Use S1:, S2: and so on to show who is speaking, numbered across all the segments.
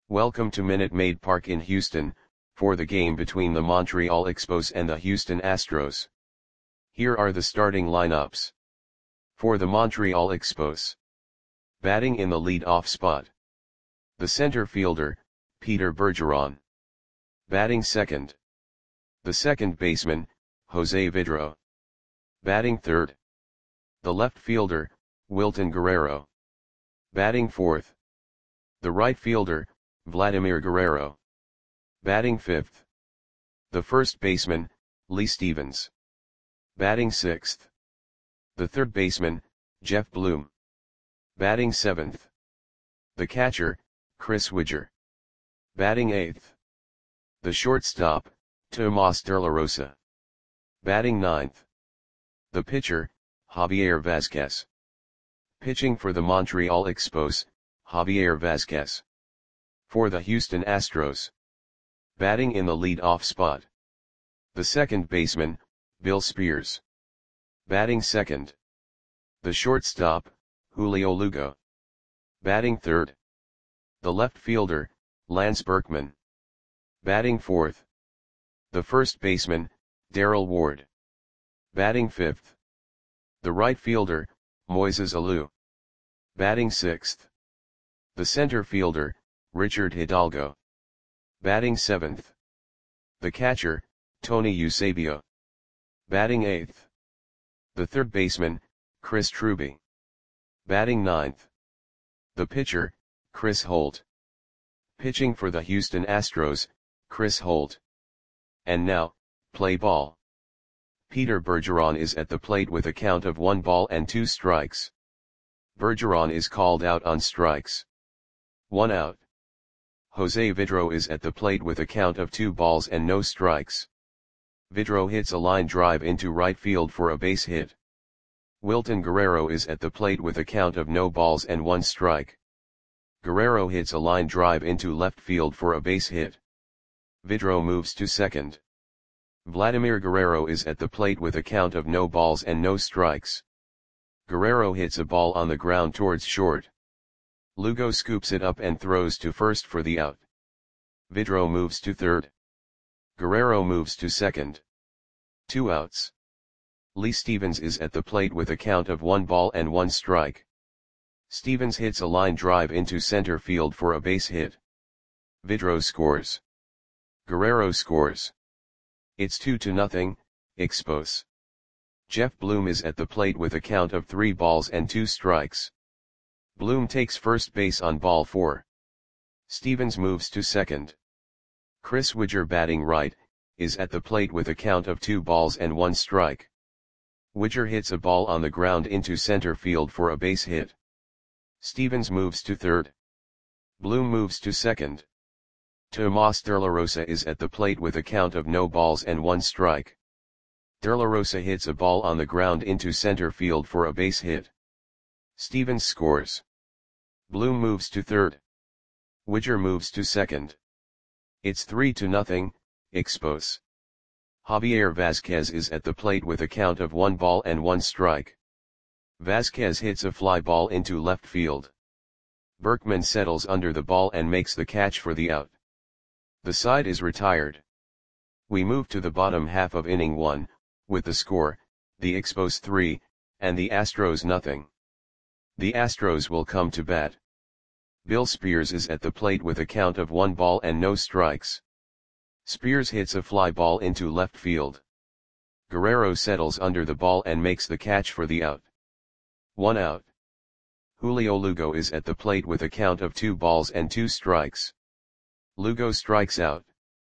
S1: Welcome to Minute Maid Park in Houston, for the game between the Montreal Expos and the Houston Astros. Here are the starting lineups. For the Montreal Expos. Batting in the lead-off spot. The center fielder, Peter Bergeron. Batting second. The second baseman, Jose Vidro. Batting third. The left fielder, Wilton Guerrero. Batting fourth. The right fielder, Vladimir Guerrero. Batting fifth. The first baseman, Lee Stevens. Batting sixth. The third baseman, Jeff Bloom. Batting seventh. The catcher, Chris Widger. Batting eighth. The shortstop, Tomas De La Rosa. Batting ninth. The pitcher, Javier Vazquez. Pitching for the Montreal Expos, Javier Vazquez. For the Houston Astros. Batting in the lead-off spot. The second baseman, Bill Spears. Batting second. The shortstop, Julio Lugo. Batting third. The left fielder, Lance Berkman. Batting fourth. The first baseman, Darrell Ward. Batting fifth. The right fielder, Moises Alou. Batting sixth. The center fielder, Richard Hidalgo. Batting seventh. The catcher, Tony Eusebio. Batting eighth. The third baseman, Chris Truby. Batting ninth. The pitcher, Chris Holt. Pitching for the Houston Astros, Chris Holt. And now, play ball. Peter Bergeron is at the plate with a count of 1 ball and 2 strikes. Bergeron is called out on strikes. 1 out. Jose Vidro is at the plate with a count of 2 balls and no strikes. Vidro hits a line drive into right field for a base hit. Wilton Guerrero is at the plate with a count of no balls and 1 strike. Guerrero hits a line drive into left field for a base hit. Vidro moves to second. Vladimir Guerrero is at the plate with a count of no balls and no strikes. Guerrero hits a ball on the ground towards short. Lugo scoops it up and throws to first for the out. Vidro moves to third. Guerrero moves to second. 2 outs. Lee Stevens is at the plate with a count of 1 ball and 1 strike. Stevens hits a line drive into center field for a base hit. Vidro scores. Guerrero scores. It's 2-0, Expos. Jeff Bloom is at the plate with a count of 3 balls and 2 strikes. Bloom takes first base on ball 4. Stevens moves to second. Chris Widger, batting right, is at the plate with a count of 2 balls and 1 strike. Widger hits a ball on the ground into center field for a base hit. Stevens moves to third. Bloom moves to second. Tomas De La Rosa is at the plate with a count of no balls and 1 strike. De La Rosa hits a ball on the ground into center field for a base hit. Stevens scores. Bloom moves to third. Widger moves to second. It's 3-0, Expos. Javier Vazquez is at the plate with a count of 1 ball and 1 strike. Vazquez hits a fly ball into left field. Berkman settles under the ball and makes the catch for the out. The side is retired. We move to the bottom half of inning 1, with the score, the Expos 3, and the Astros 0. The Astros will come to bat. Bill Spears is at the plate with a count of 1 ball and no strikes. Spears hits a fly ball into left field. Guerrero settles under the ball and makes the catch for the out. 1 out. Julio Lugo is at the plate with a count of 2 balls and 2 strikes. Lugo strikes out.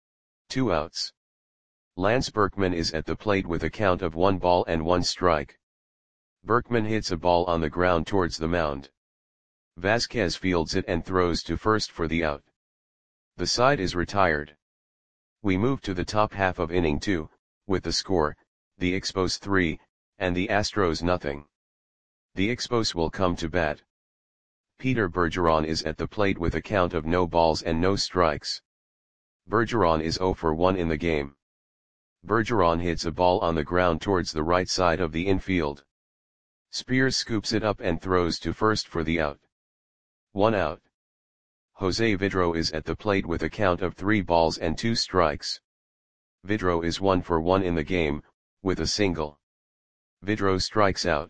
S1: 2 outs. Lance Berkman is at the plate with a count of 1 ball and 1 strike. Berkman hits a ball on the ground towards the mound. Vazquez fields it and throws to first for the out. The side is retired. We move to the top half of inning 2, with the score, the Expos 3, and the Astros 0. The Expos will come to bat. Peter Bergeron is at the plate with a count of no balls and no strikes. Bergeron is 0 for 1 in the game. Bergeron hits a ball on the ground towards the right side of the infield. Spears scoops it up and throws to first for the out. 1 out. Jose Vidro is at the plate with a count of 3 balls and 2 strikes. Vidro is 1 for 1 in the game, with a single. Vidro strikes out.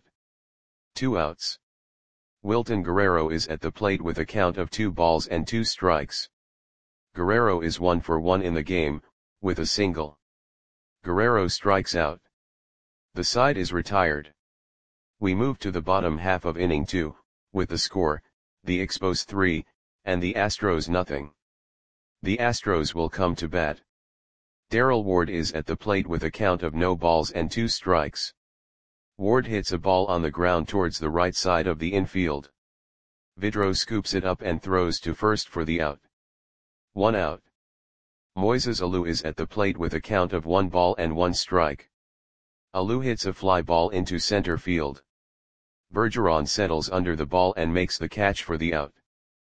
S1: 2 outs. Wilton Guerrero is at the plate with a count of 2 balls and 2 strikes. Guerrero is 1 for 1 in the game, with a single. Guerrero strikes out. The side is retired. We move to the bottom half of inning 2, with the score, the Expos 3, and the Astros nothing. The Astros will come to bat. Darrell Ward is at the plate with a count of no balls and 2 strikes. Ward hits a ball on the ground towards the right side of the infield. Vidro scoops it up and throws to first for the out. 1 out. Moises Alou is at the plate with a count of 1 ball and 1 strike. Alou hits a fly ball into center field. Bergeron settles under the ball and makes the catch for the out.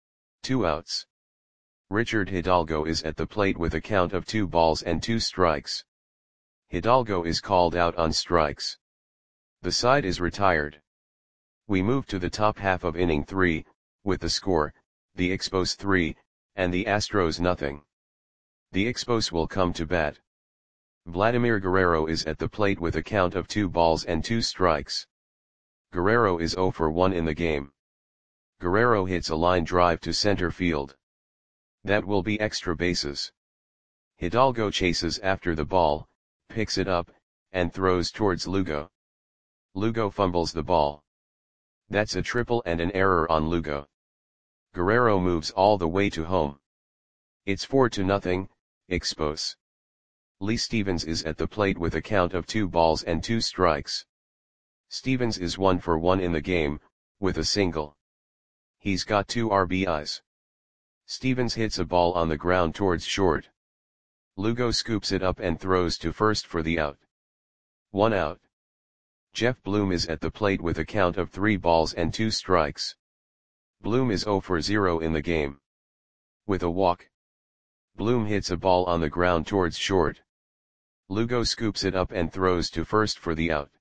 S1: 2 outs. Richard Hidalgo is at the plate with a count of 2 balls and 2 strikes. Hidalgo is called out on strikes. The side is retired. We move to the top half of inning 3, with the score, the Expos 3, and the Astros nothing. The Expos will come to bat. Vladimir Guerrero is at the plate with a count of 2 balls and 2 strikes. Guerrero is 0 for 1 in the game. Guerrero hits a line drive to center field. That will be extra bases. Hidalgo chases after the ball, picks it up, and throws towards Lugo. Lugo fumbles the ball. That's a triple and an error on Lugo. Guerrero moves all the way to home. It's 4-0, Expos. Lee Stevens is at the plate with a count of 2 balls and 2 strikes. Stevens is 1 for 1 in the game, with a single. He's got 2 RBIs. Stevens hits a ball on the ground towards short. Lugo scoops it up and throws to first for the out. 1 out. Jeff Bloom is at the plate with a count of 3 balls and 2 strikes. Bloom is 0 for 0 in the game. With a walk. Bloom hits a ball on the ground towards short. Lugo scoops it up and throws to first for the out.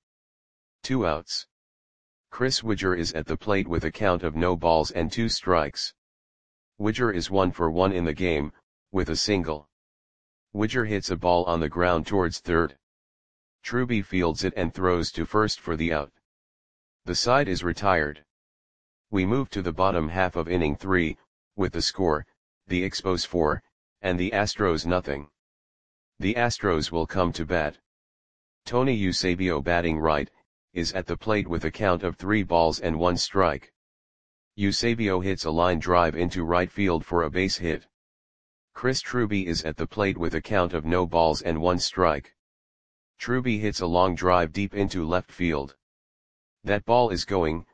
S1: 2 outs. Chris Widger is at the plate with a count of no balls and 2 strikes. Widger is 1 for 1 in the game, with a single. Widger hits a ball on the ground towards third. Truby fields it and throws to first for the out. The side is retired. We move to the bottom half of inning 3, with the score, the Expos 4, and the Astros nothing. The Astros will come to bat. Tony Eusebio batting right, is at the plate with a count of 3 balls and 1 strike. Eusebio hits a line drive into right field for a base hit. Chris Truby is at the plate with a count of no balls and 1 strike. Truby hits a long drive deep into left field. That ball is gone.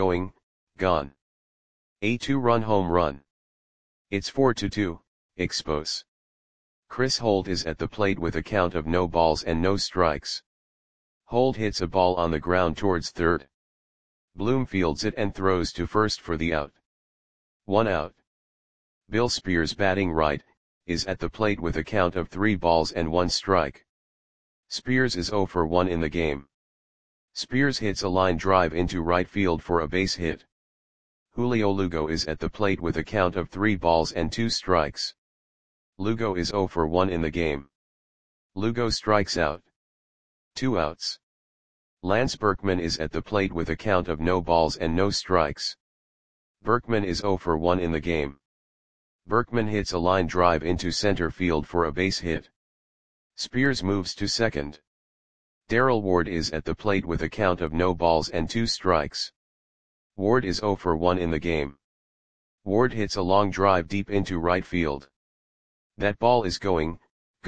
S1: A 2-run home run. It's 4-2, Expos. Chris Holt is at the plate with a count of no balls and no strikes. Holt hits a ball on the ground towards third. Bloom fields it and throws to first for the out. 1 out. Bill Spears batting right, is at the plate with a count of 3 balls and 1 strike. Spears is 0 for 1 in the game. Spears hits a line drive into right field for a base hit. Julio Lugo is at the plate with a count of 3 balls and 2 strikes. Lugo is 0 for 1 in the game. Lugo strikes out. 2 outs. Lance Berkman is at the plate with a count of no balls and no strikes. Berkman is 0 for 1 in the game. Berkman hits a line drive into center field for a base hit. Spears moves to second. Darrell Ward is at the plate with a count of no balls and 2 strikes. Ward is 0 for 1 in the game. Ward hits a long drive deep into right field. That ball is gone.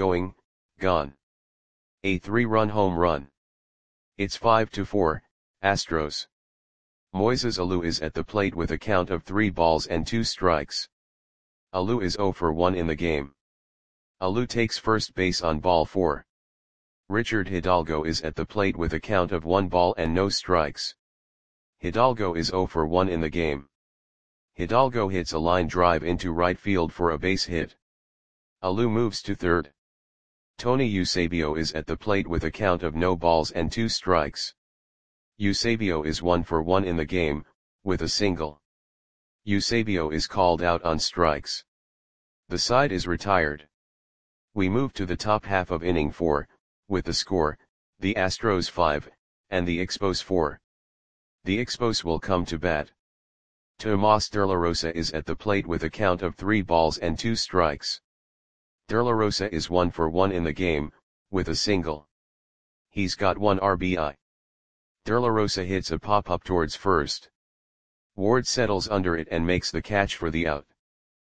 S1: A 3-run home run. It's 5-4, Astros. Moises Alou is at the plate with a count of 3 balls and 2 strikes. Alou is 0 for 1 in the game. Alou takes first base on ball 4. Richard Hidalgo is at the plate with a count of 1 ball and no strikes. Hidalgo is 0 for 1 in the game. Hidalgo hits a line drive into right field for a base hit. Alou moves to third. Tony Eusebio is at the plate with a count of no balls and 2 strikes. Eusebio is 1 for 1 in the game, with a single. Eusebio is called out on strikes. The side is retired. We move to the top half of inning 4, with the score, the Astros 5, and the Expos 4. The Expos will come to bat. Tomas De La Rosa is at the plate with a count of 3 balls and 2 strikes. De La Rosa is 1 for 1 in the game, with a single. He's got 1 RBI. De La Rosa hits a pop-up towards first. Ward settles under it and makes the catch for the out.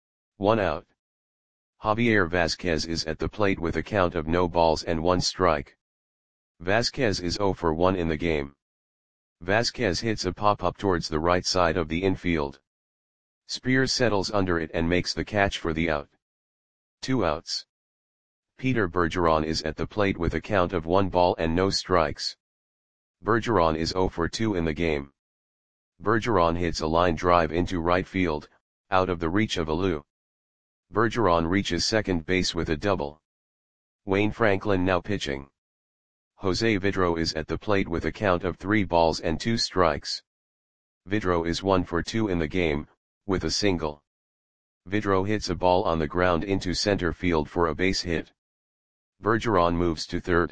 S1: 1 out. Javier Vasquez is at the plate with a count of no balls and 1 strike. Vasquez is 0 for 1 in the game. Vasquez hits a pop-up towards the right side of the infield. Spears settles under it and makes the catch for the out. 2 outs. Peter Bergeron is at the plate with a count of 1 ball and no strikes. Bergeron is 0 for 2 in the game. Bergeron hits a line drive into right field, out of the reach of Alou. Bergeron reaches second base with a double. Wayne Franklin now pitching. Jose Vidro is at the plate with a count of 3 balls and 2 strikes. Vidro is 1 for 2 in the game, with a single. Vidro hits a ball on the ground into center field for a base hit. Bergeron moves to third.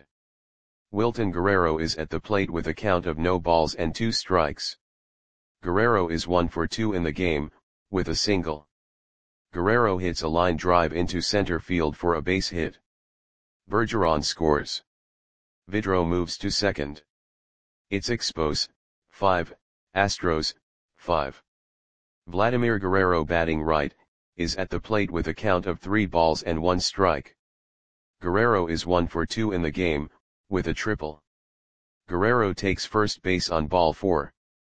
S1: Wilton Guerrero is at the plate with a count of no balls and 2 strikes. Guerrero is 1 for 2 in the game, with a single. Guerrero hits a line drive into center field for a base hit. Bergeron scores. Vidro moves to second. It's Expos, 5, Astros, 5. Vladimir Guerrero batting right, is at the plate with a count of 3 balls and 1 strike. Guerrero is 1 for 2 in the game, with a triple. Guerrero takes first base on ball 4.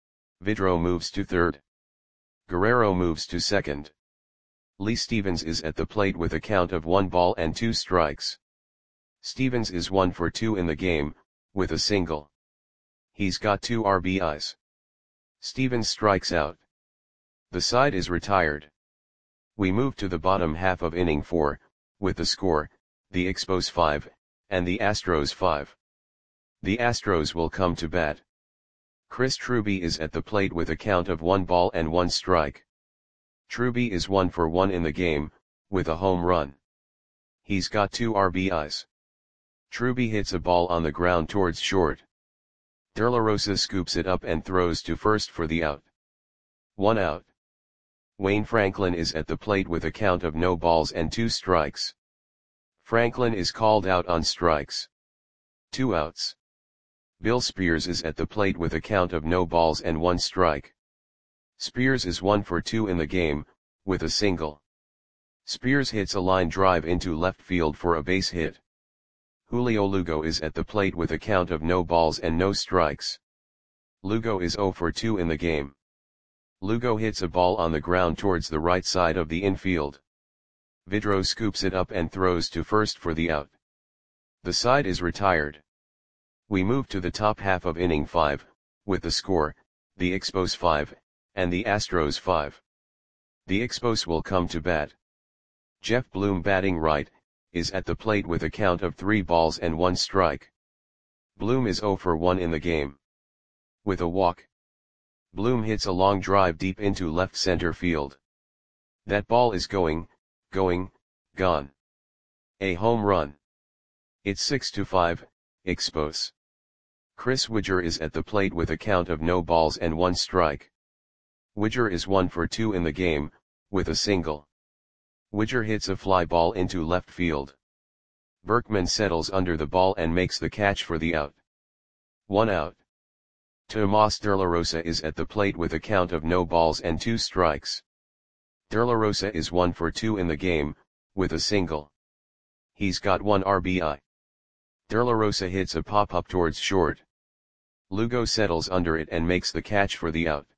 S1: Vidro moves to third. Guerrero moves to second. Lee Stevens is at the plate with a count of 1 ball and 2 strikes. Stevens is 1 for 2 in the game, with a single. He's got 2 RBIs. Stevens strikes out. The side is retired. We move to the bottom half of inning 4, with the score, the Expos 5, and the Astros 5. The Astros will come to bat. Chris Truby is at the plate with a count of 1 ball and 1 strike. Truby is 1 for 1 in the game, with a home run. He's got 2 RBIs. Truby hits a ball on the ground towards short. De La Rosa scoops it up and throws to first for the out. 1 out. Wayne Franklin is at the plate with a count of no balls and 2 strikes. Franklin is called out on strikes. 2 outs. Bill Spears is at the plate with a count of no balls and 1 strike. Spears is 1 for 2 in the game, with a single. Spears hits a line drive into left field for a base hit. Julio Lugo is at the plate with a count of no balls and no strikes. Lugo is 0 for 2 in the game. Lugo hits a ball on the ground towards the right side of the infield. Vidro scoops it up and throws to first for the out. The side is retired. We move to the top half of inning 5, with the score, the Expos 5, and the Astros 5. The Expos will come to bat. Jeff Bloom batting right, is at the plate with a count of 3 balls and 1 strike. Bloom is 0 for 1 in the game. With a walk. Bloom hits a long drive deep into left center field. That ball is going, gone. A home run. It's 6-5, Expos. Chris Widger is at the plate with a count of no balls and 1 strike. Widger is 1 for 2 in the game, with a single. Widger hits a fly ball into left field. Berkman settles under the ball and makes the catch for the out. 1 out. Tomas De La Rosa is at the plate with a count of no balls and 2 strikes. De La Rosa is 1 for 2 in the game, with a single. He's got 1 RBI. De La Rosa hits a pop-up towards short. Lugo settles under it and makes the catch for the out.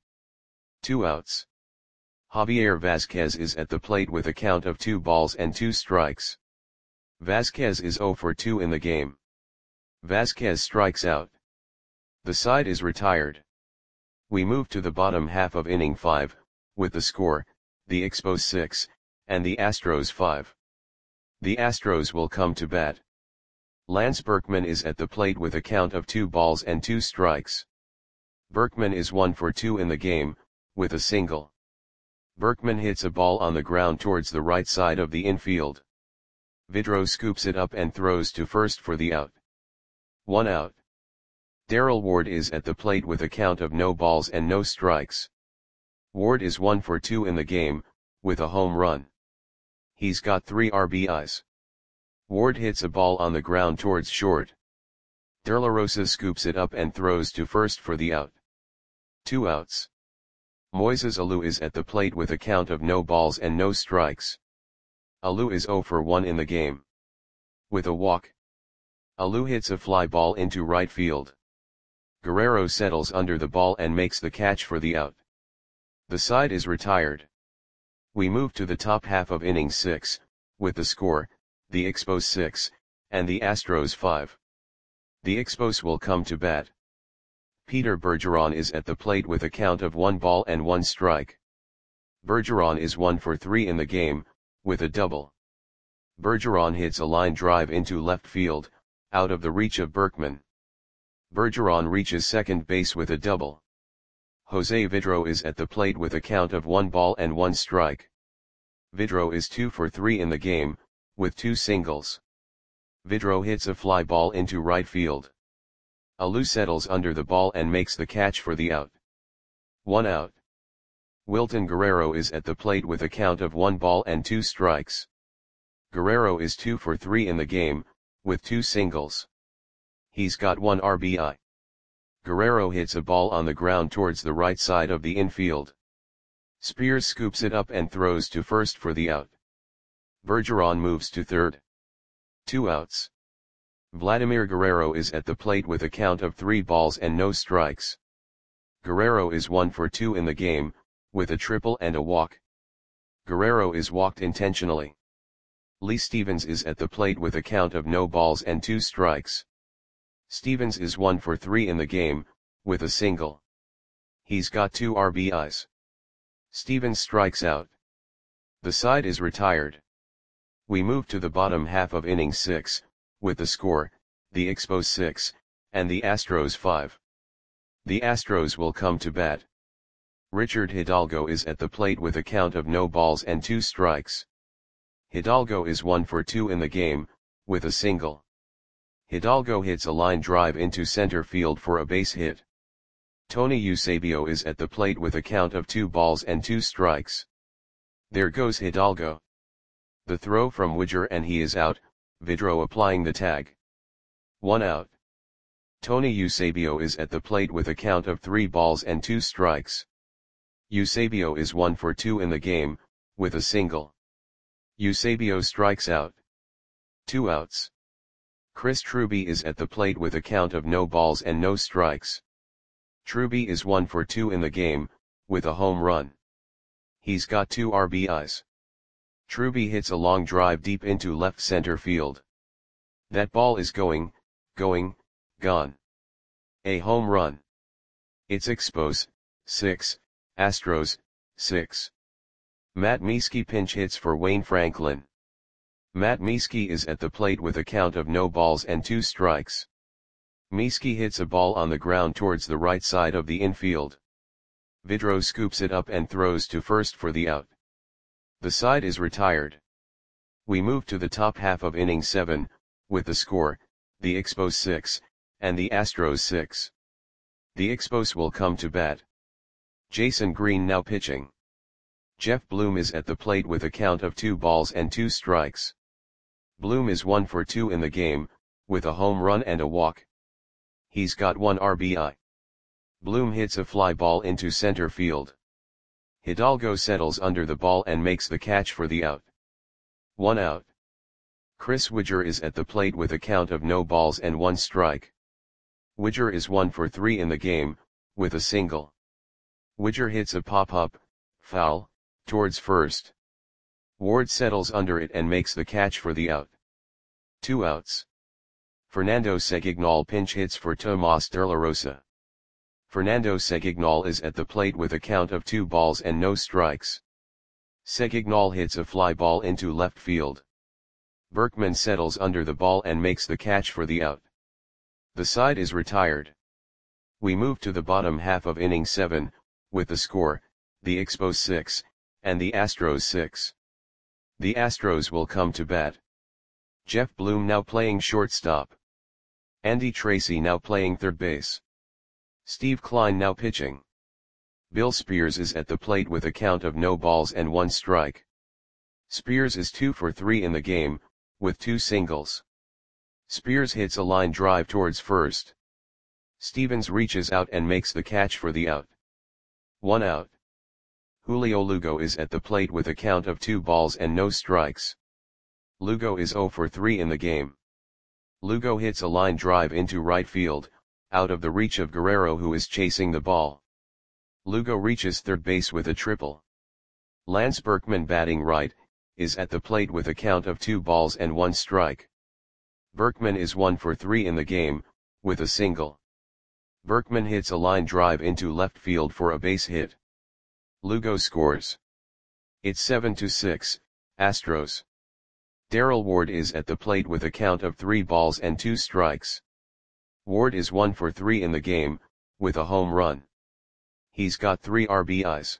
S1: 2 outs. Javier Vasquez is at the plate with a count of 2 balls and 2 strikes. Vasquez is 0 for 2 in the game. Vasquez strikes out. The side is retired. We move to the bottom half of inning 5, with the score, the Expos 6, and the Astros 5. The Astros will come to bat. Lance Berkman is at the plate with a count of 2 balls and 2 strikes. Berkman is 1 for 2 in the game, with a single. Berkman hits a ball on the ground towards the right side of the infield. Vidro scoops it up and throws to first for the out. 1 out. Darrell Ward is at the plate with a count of no balls and no strikes. Ward is 1 for 2 in the game, with a home run. He's got 3 RBIs. Ward hits a ball on the ground towards short. De La Rosa scoops it up and throws to first for the out. 2 outs. Moises Alou is at the plate with a count of no balls and no strikes. Alou is 0 for 1 in the game. With a walk. Alou hits a fly ball into right field. Guerrero settles under the ball and makes the catch for the out. The side is retired. We move to the top half of inning 6, with the score, the Expos 6, and the Astros 5. The Expos will come to bat. Peter Bergeron is at the plate with a count of 1 ball and 1 strike. Bergeron is 1 for 3 in the game, with a double. Bergeron hits a line drive into left field, out of the reach of Berkman. Bergeron reaches second base with a double. Jose Vidro is at the plate with a count of 1 ball and 1 strike. Vidro is 2 for 3 in the game, with 2 singles. Vidro hits a fly ball into right field. Alou settles under the ball and makes the catch for the out. 1 out. Wilton Guerrero is at the plate with a count of 1 ball and 2 strikes. Guerrero is 2 for 3 in the game, with 2 singles. He's got 1 RBI. Guerrero hits a ball on the ground towards the right side of the infield. Spears scoops it up and throws to first for the out. Bergeron moves to third. 2 outs. Vladimir Guerrero is at the plate with a count of 3 balls and no strikes. Guerrero is 1 for 2 in the game, with a triple and a walk. Guerrero is walked intentionally. Lee Stevens is at the plate with a count of no balls and 2 strikes. Stevens is 1 for 3 in the game, with a single. He's got 2 RBIs. Stevens strikes out. The side is retired. We move to the bottom half of inning 6, with the score, the Expos 6, and the Astros 5. The Astros will come to bat. Richard Hidalgo is at the plate with a count of no balls and 2 strikes. Hidalgo is 1 for 2 in the game, with a single. Hidalgo hits a line drive into center field for a base hit. Tony Eusebio is at the plate with a count of 2 balls and 2 strikes. There goes Hidalgo. The throw from Widger and he is out, Vidro applying the tag. 1 out. Tony Eusebio is at the plate with a count of 3 balls and 2 strikes. Eusebio is 1 for 2 in the game, with a single. Eusebio strikes out. 2 outs. Chris Truby is at the plate with a count of no balls and no strikes. Truby is 1 for 2 in the game, with a home run. He's got 2 RBIs. Truby hits a long drive deep into left center field. That ball is going, gone. A home run. It's Expos, 6, Astros, 6. Matt Mieske pinch hits for Wayne Franklin. Matt Mieske is at the plate with a count of no balls and 2 strikes. Mieske hits a ball on the ground towards the right side of the infield. Vidro scoops it up and throws to first for the out. The side is retired. We move to the top half of inning 7, with the score, the Expos 6, and the Astros 6. The Expos will come to bat. Jason Green now pitching. Jeff Bloom is at the plate with a count of 2 balls and 2 strikes. Bloom is 1 for 2 in the game, with a home run and a walk. He's got 1 RBI. Bloom hits a fly ball into center field. Hidalgo settles under the ball and makes the catch for the out. 1 out. Chris Widger is at the plate with a count of no balls and 1 strike. Widger is 1 for 3 in the game, with a single. Widger hits a pop-up, foul, towards first. Ward settles under it and makes the catch for the out. 2 outs. Fernando Segignal pinch hits for Tomas De La Rosa. Fernando Segignal is at the plate with a count of 2 balls and no strikes. Segignal hits a fly ball into left field. Berkman settles under the ball and makes the catch for the out. The side is retired. We move to the bottom half of inning 7, with the score, the Expos 6, and the Astros 6. The Astros will come to bat. Jeff Bloom now playing shortstop. Andy Tracy now playing third base. Steve Kline now pitching. Bill Spears is at the plate with a count of no balls and 1 strike. Spears is 2 for 3 in the game, with 2 singles. Spears hits a line drive towards first. Stevens reaches out and makes the catch for the out. 1 out. Julio Lugo is at the plate with a count of 2 balls and no strikes. Lugo is 0 for 3 in the game. Lugo hits a line drive into right field, out of the reach of Guerrero, who is chasing the ball. Lugo reaches third base with a triple. Lance Berkman, batting right, is at the plate with a count of 2 balls and 1 strike. Berkman is 1 for 3 in the game, with a single. Berkman hits a line drive into left field for a base hit. Lugo scores. It's 7-6, Astros. Darrell Ward is at the plate with a count of 3 balls and 2 strikes. Ward is 1 for 3 in the game, with a home run. He's got 3 RBIs.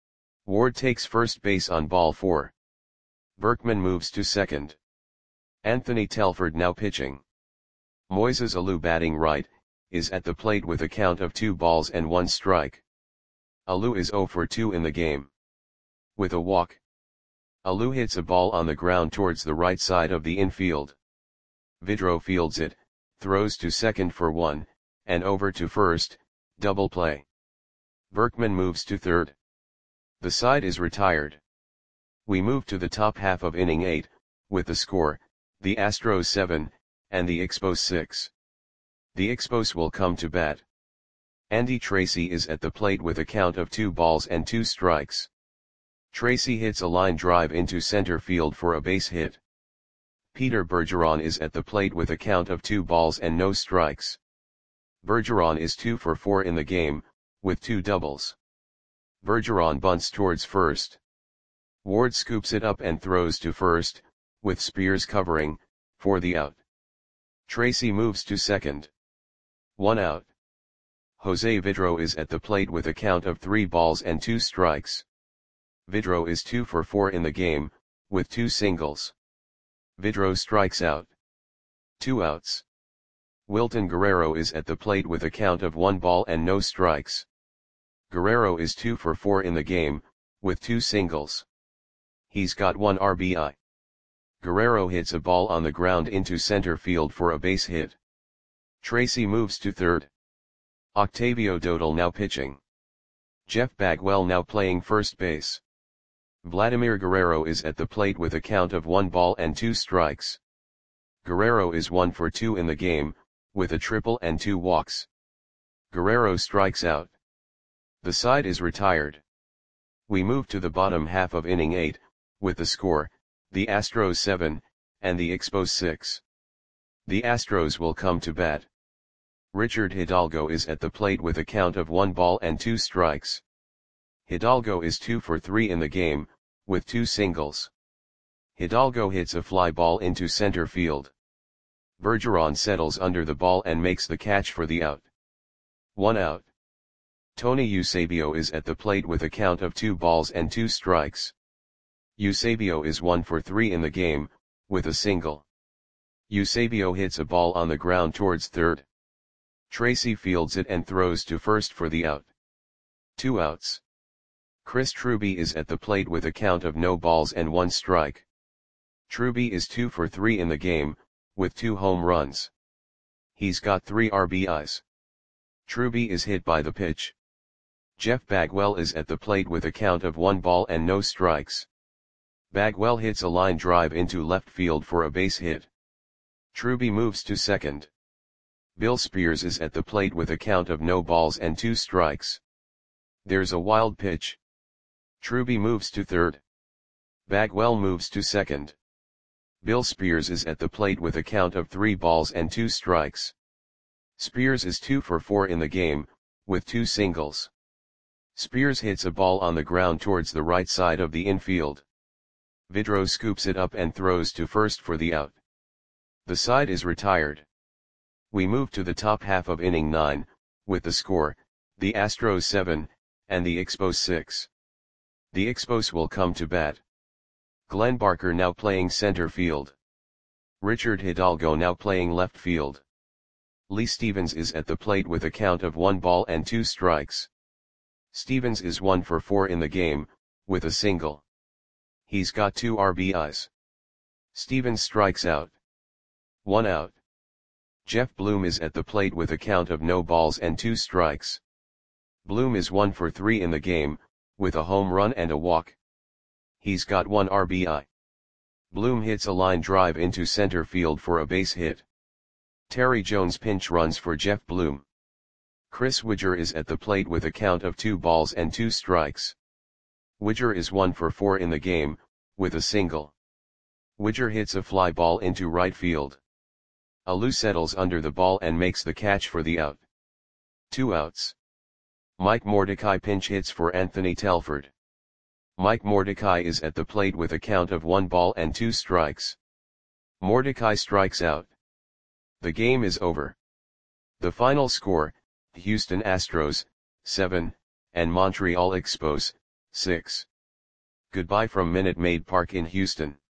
S1: Ward takes first base on ball 4. Berkman moves to second. Anthony Telford now pitching. Moises Alou, batting right, is at the plate with a count of 2 balls and 1 strike. Alou is 0 for 2 in the game. With a walk. Alou hits a ball on the ground towards the right side of the infield. Vidro fields it, throws to second for 1, and over to first, double play. Berkman moves to third. The side is retired. We move to the top half of inning 8, with the score, the Astros 7, and the Expos 6. The Expos will come to bat. Andy Tracy is at the plate with a count of 2 balls and 2 strikes. Tracy hits a line drive into center field for a base hit. Peter Bergeron is at the plate with a count of 2 balls and no strikes. Bergeron is 2 for 4 in the game, with 2 doubles. Bergeron bunts towards first. Ward scoops it up and throws to first, with Spears covering, for the out. Tracy moves to second. 1 out. Jose Vidro is at the plate with a count of 3 balls and 2 strikes. Vidro is 2 for 4 in the game, with 2 singles. Vidro strikes out. 2 outs. Wilton Guerrero is at the plate with a count of 1 ball and no strikes. Guerrero is 2 for 4 in the game, with 2 singles. He's got 1 RBI. Guerrero hits a ball on the ground into center field for a base hit. Tracy moves to third. Octavio Dodal now pitching. Jeff Bagwell now playing first base. Vladimir Guerrero is at the plate with a count of 1 ball and 2 strikes. Guerrero is 1 for 2 in the game, with a triple and 2 walks. Guerrero strikes out. The side is retired. We move to the bottom half of inning 8, with the score, the Astros 7, and the Expos 6. The Astros will come to bat. Richard Hidalgo is at the plate with a count of 1 ball and 2 strikes. Hidalgo is 2 for 3 in the game, with 2 singles. Hidalgo hits a fly ball into center field. Bergeron settles under the ball and makes the catch for the out. 1 out. Tony Eusebio is at the plate with a count of 2 balls and 2 strikes. Eusebio is 1 for 3 in the game, with a single. Eusebio hits a ball on the ground towards third. Tracy fields it and throws to first for the out. 2 outs. Chris Truby is at the plate with a count of no balls and 1 strike. Truby is 2 for 3 in the game, with 2 home runs. He's got 3 RBIs. Truby is hit by the pitch. Jeff Bagwell is at the plate with a count of 1 ball and no strikes. Bagwell hits a line drive into left field for a base hit. Truby moves to second. Bill Spears is at the plate with a count of no balls and 2 strikes. There's a wild pitch. Truby moves to third. Bagwell moves to second. Bill Spears is at the plate with a count of 3 balls and 2 strikes. Spears is 2 for 4 in the game, with 2 singles. Spears hits a ball on the ground towards the right side of the infield. Vidro scoops it up and throws to first for the out. The side is retired. We move to the top half of inning 9, with the score, the Astros 7, and the Expos 6. The Expos will come to bat. Glenn Barker now playing center field. Richard Hidalgo now playing left field. Lee Stevens is at the plate with a count of 1 ball and 2 strikes. Stevens is 1 for 4 in the game, with a single. He's got 2 RBIs. Stevens strikes out. 1 out. Jeff Bloom is at the plate with a count of no balls and 2 strikes. Bloom is 1 for 3 in the game, with a home run and a walk. He's got 1 RBI. Bloom hits a line drive into center field for a base hit. Terry Jones pinch runs for Jeff Bloom. Chris Widger is at the plate with a count of 2 balls and 2 strikes. Widger is 1 for 4 in the game, with a single. Widger hits a fly ball into right field. Alou settles under the ball and makes the catch for the out. 2 outs. Mike Mordecai pinch hits for Anthony Telford. Mike Mordecai is at the plate with a count of 1 ball and 2 strikes. Mordecai strikes out. The game is over. The final score, Houston Astros, 7, and Montreal Expos, 6. Goodbye from Minute Maid Park in Houston.